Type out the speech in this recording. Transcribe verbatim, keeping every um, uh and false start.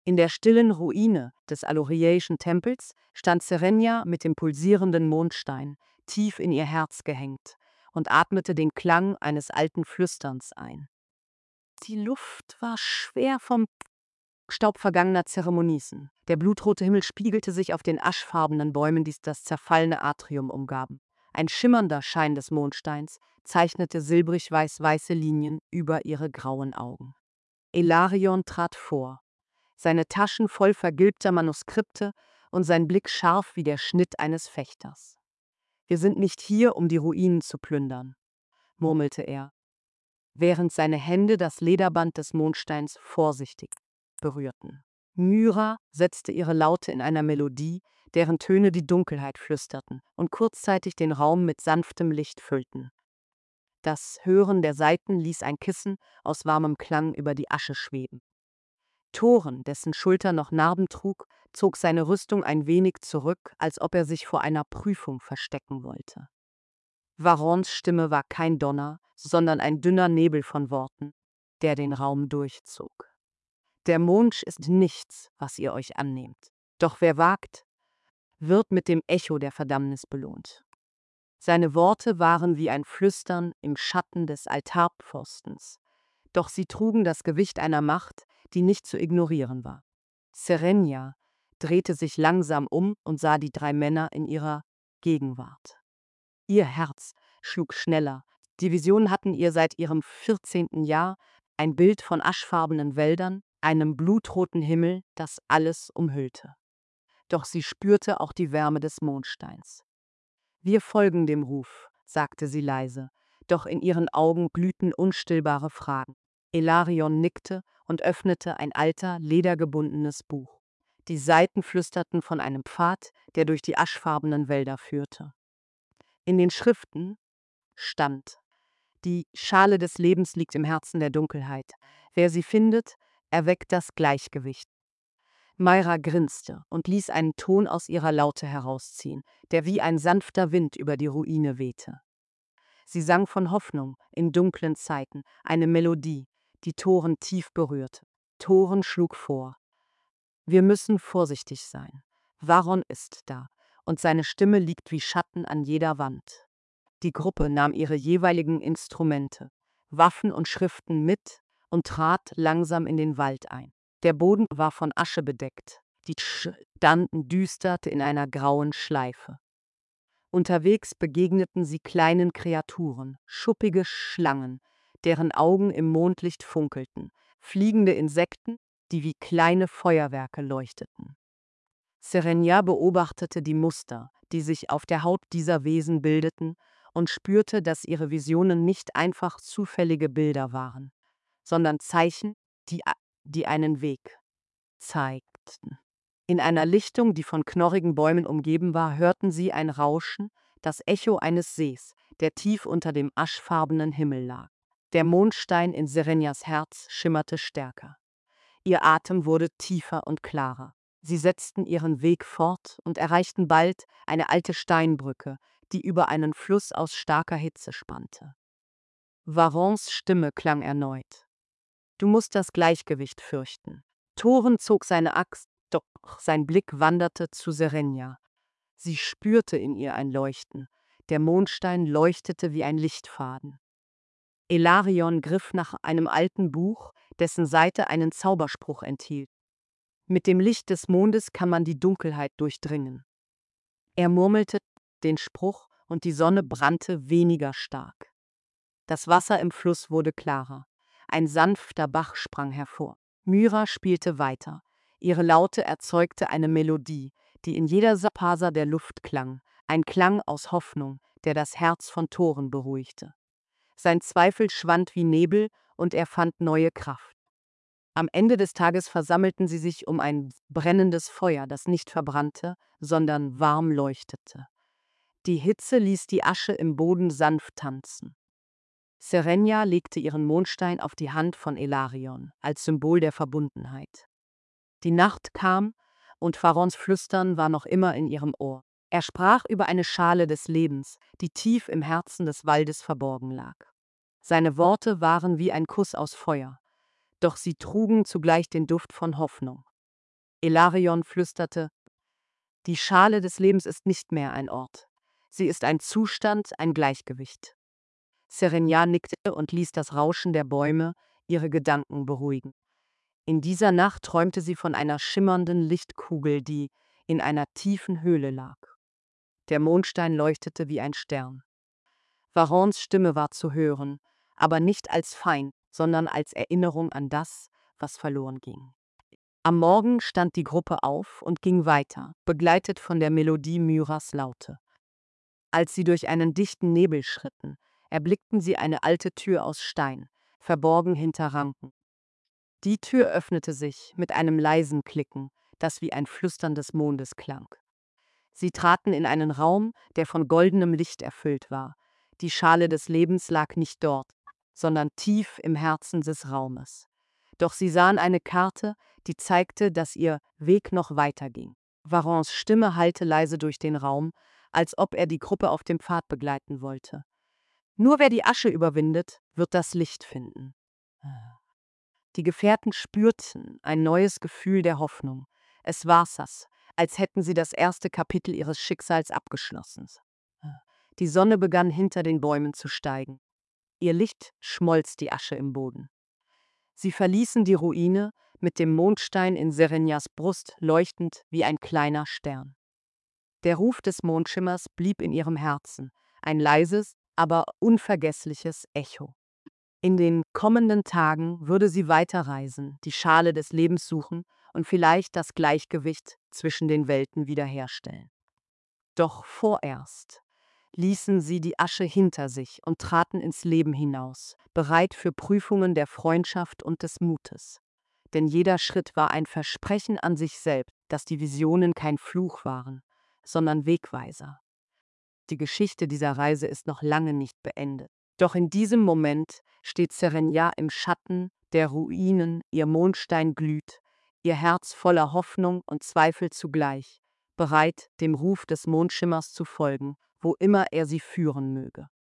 In der stillen Ruine des Aloriaischen Tempels stand Serenia mit dem pulsierenden Mondstein tief in ihr Herz gehängt und atmete den Klang eines alten Flüsterns ein. Die Luft war schwer vom Staub vergangener Zeremonien. Der blutrote Himmel spiegelte sich auf den aschfarbenen Bäumen, die das zerfallene Atrium umgaben. Ein schimmernder Schein des Mondsteins zeichnete silbrig-weiß-weiße Linien über ihre grauen Augen. Elarion trat vor, seine Taschen voll vergilbter Manuskripte und sein Blick scharf wie der Schnitt eines Fechters. »Wir sind nicht hier, um die Ruinen zu plündern«, murmelte er, während seine Hände das Lederband des Mondsteins vorsichtig berührten. Myra setzte ihre Laute in einer Melodie, deren Töne die Dunkelheit flüsterten und kurzzeitig den Raum mit sanftem Licht füllten. Das Hören der Saiten ließ ein Kissen aus warmem Klang über die Asche schweben. Thoren, dessen Schulter noch Narben trug, zog seine Rüstung ein wenig zurück, als ob er sich vor einer Prüfung verstecken wollte. Varons Stimme war kein Donner, sondern ein dünner Nebel von Worten, der den Raum durchzog. Der Mond ist nichts, was ihr euch annehmt. Doch wer wagt, wird mit dem Echo der Verdammnis belohnt. Seine Worte waren wie ein Flüstern im Schatten des Altarpfostens, doch sie trugen das Gewicht einer Macht, die nicht zu ignorieren war. Serenia drehte sich langsam um und sah die drei Männer in ihrer Gegenwart. Ihr Herz schlug schneller. Die Visionen hatten ihr seit ihrem vierzehnten Jahr ein Bild von aschfarbenen Wäldern, einem blutroten Himmel, das alles umhüllte. Doch sie spürte auch die Wärme des Mondsteins. »Wir folgen dem Ruf«, sagte sie leise, doch in ihren Augen glühten unstillbare Fragen. Elarion nickte und öffnete ein alter, ledergebundenes Buch. Die Seiten flüsterten von einem Pfad, der durch die aschfarbenen Wälder führte. In den Schriften stand: Die Schale des Lebens liegt im Herzen der Dunkelheit. Wer sie findet, erweckt das Gleichgewicht. Myra grinste und ließ einen Ton aus ihrer Laute herausziehen, der wie ein sanfter Wind über die Ruine wehte. Sie sang von Hoffnung in dunklen Zeiten, eine Melodie, die Thoren tief berührte. Thoren schlug vor: Wir müssen vorsichtig sein. Varon ist da, und seine Stimme liegt wie Schatten an jeder Wand. Die Gruppe nahm ihre jeweiligen Instrumente, Waffen und Schriften mit und trat langsam in den Wald ein. Der Boden war von Asche bedeckt, die standen düsterte in einer grauen Schleife. Unterwegs begegneten sie kleinen Kreaturen, schuppige Schlangen, deren Augen im Mondlicht funkelten, fliegende Insekten, die wie kleine Feuerwerke leuchteten. Serenia beobachtete die Muster, die sich auf der Haut dieser Wesen bildeten, und spürte, dass ihre Visionen nicht einfach zufällige Bilder waren, sondern Zeichen, die, die einen Weg zeigten. In einer Lichtung, die von knorrigen Bäumen umgeben war, hörten sie ein Rauschen, das Echo eines Sees, der tief unter dem aschfarbenen Himmel lag. Der Mondstein in Serenias Herz schimmerte stärker. Ihr Atem wurde tiefer und klarer. Sie setzten ihren Weg fort und erreichten bald eine alte Steinbrücke, die über einen Fluss aus starker Hitze spannte. Varons Stimme klang erneut. Du musst das Gleichgewicht fürchten. Thoren zog seine Axt, doch sein Blick wanderte zu Serenia. Sie spürte in ihr ein Leuchten. Der Mondstein leuchtete wie ein Lichtfaden. Elarion griff nach einem alten Buch, dessen Seite einen Zauberspruch enthielt. Mit dem Licht des Mondes kann man die Dunkelheit durchdringen. Er murmelte den Spruch und die Sonne brannte weniger stark. Das Wasser im Fluss wurde klarer. Ein sanfter Bach sprang hervor. Myra spielte weiter. Ihre Laute erzeugte eine Melodie, die in jeder Faser der Luft klang, ein Klang aus Hoffnung, der das Herz von Thoren beruhigte. Sein Zweifel schwand wie Nebel und er fand neue Kraft. Am Ende des Tages versammelten sie sich um ein brennendes Feuer, das nicht verbrannte, sondern warm leuchtete. Die Hitze ließ die Asche im Boden sanft tanzen. Serenia legte ihren Mondstein auf die Hand von Elarion, als Symbol der Verbundenheit. Die Nacht kam, und Varons Flüstern war noch immer in ihrem Ohr. Er sprach über eine Schale des Lebens, die tief im Herzen des Waldes verborgen lag. Seine Worte waren wie ein Kuss aus Feuer, doch sie trugen zugleich den Duft von Hoffnung. Elarion flüsterte: Die Schale des Lebens ist nicht mehr ein Ort. Sie ist ein Zustand, ein Gleichgewicht. Serenia nickte und ließ das Rauschen der Bäume ihre Gedanken beruhigen. In dieser Nacht träumte sie von einer schimmernden Lichtkugel, die in einer tiefen Höhle lag. Der Mondstein leuchtete wie ein Stern. Varons Stimme war zu hören, aber nicht als Feind, sondern als Erinnerung an das, was verloren ging. Am Morgen stand die Gruppe auf und ging weiter, begleitet von der Melodie Myras Laute. Als sie durch einen dichten Nebel schritten, erblickten sie eine alte Tür aus Stein, verborgen hinter Ranken. Die Tür öffnete sich mit einem leisen Klicken, das wie ein Flüstern des Mondes klang. Sie traten in einen Raum, der von goldenem Licht erfüllt war. Die Schale des Lebens lag nicht dort, sondern tief im Herzen des Raumes. Doch sie sahen eine Karte, die zeigte, dass ihr Weg noch weiterging. Varons Stimme hallte leise durch den Raum, als ob er die Gruppe auf dem Pfad begleiten wollte. Nur wer die Asche überwindet, wird das Licht finden. Die Gefährten spürten ein neues Gefühl der Hoffnung. Es war das, als hätten sie das erste Kapitel ihres Schicksals abgeschlossen. Die Sonne begann hinter den Bäumen zu steigen. Ihr Licht schmolz die Asche im Boden. Sie verließen die Ruine, mit dem Mondstein in Serenias Brust leuchtend wie ein kleiner Stern. Der Ruf des Mondschimmers blieb in ihrem Herzen, ein leises, aber unvergessliches Echo. In den kommenden Tagen würde sie weiterreisen, die Schale des Lebens suchen und vielleicht das Gleichgewicht zwischen den Welten wiederherstellen. Doch vorerst ließen sie die Asche hinter sich und traten ins Leben hinaus, bereit für Prüfungen der Freundschaft und des Mutes. Denn jeder Schritt war ein Versprechen an sich selbst, dass die Visionen kein Fluch waren, sondern Wegweiser. Die Geschichte dieser Reise ist noch lange nicht beendet. Doch in diesem Moment steht Serenia im Schatten der Ruinen, ihr Mondstein glüht, ihr Herz voller Hoffnung und Zweifel zugleich, bereit, dem Ruf des Mondschimmers zu folgen, wo immer er sie führen möge.